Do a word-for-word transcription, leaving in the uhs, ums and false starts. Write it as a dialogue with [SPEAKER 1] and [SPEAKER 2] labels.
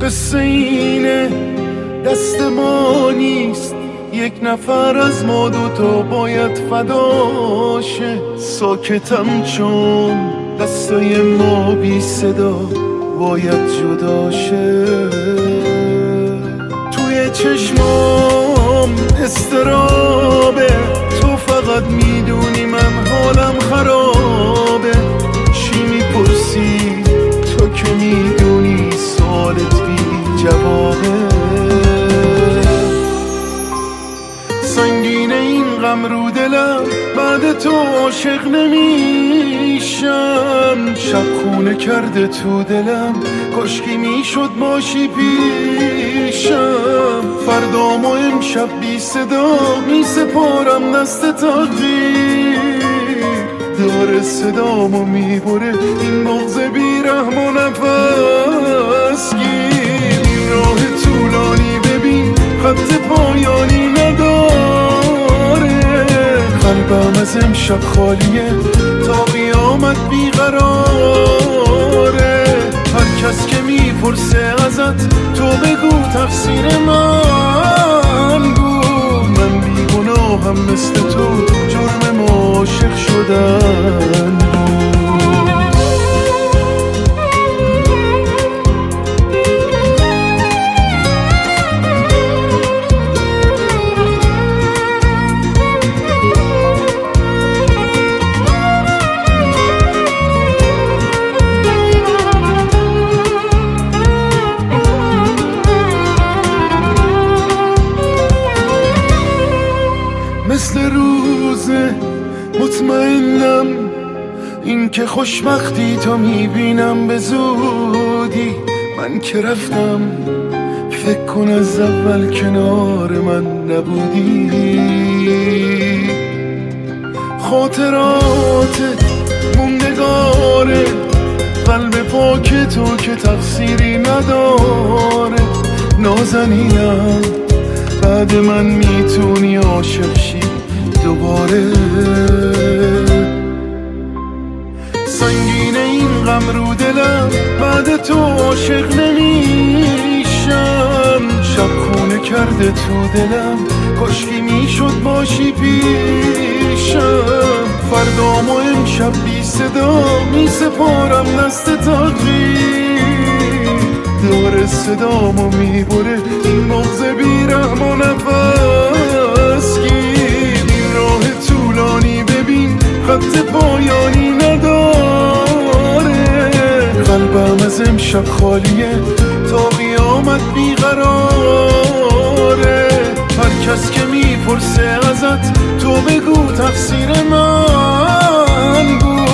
[SPEAKER 1] قصه اینه دست ما نیست، یک نفر از ما دوتا باید فداشه. ساکتم چون دستای ما بی صدا باید جداشه. توی چشمام استرابه، تو فقط میدونی من حالم خرابه. چی میپرسی تو که میدونی سوالت بی جوابه. سنگینه این غم رو دلم، بعد تو عاشق نمیشم. شب خونه کرده تو دلم، کاشکی میشد باشی پیشم. فردام و امشب بی صدا میسپارم دست تقدیر. داره صدامو میبره این بغض بیرحم و نفس گیر. این راه طولانی ببین خط پایانی نداره. قلبم از امشب خالیه تا قیامت بیقراره. هر کس که میپرسه ازت تو بگو تقصیر من بود. من بیگناهم مثل تو، جرم ما عاشق شدن بود. مثل روزه مطمئنم این که خوشبختی تو میبینم به زودی. من که رفتم فکر کن از اول کنار من نبودی. خاطرات موندگاره، قلب پاک تو که تقصیری نداره. نازنینم بعد من میتونی عاشق شی دوباره. سنگینه این غم رو دلم، بعد تو عاشق نمیشم. شب خونه کرده تو دلم، کاشکی میشد باشی پیشم. فردام و امشب بی صدا میسپارم دست تقدیر. داره صدامو میبره این بغض بیرحم و نفس گیر. این راه طولانی ببین خط پایانی نداره. قلبم از امشب خالیه تا قیامت بیقراره. هر کس که میپرسه ازت تو بگو تقصیر من بود.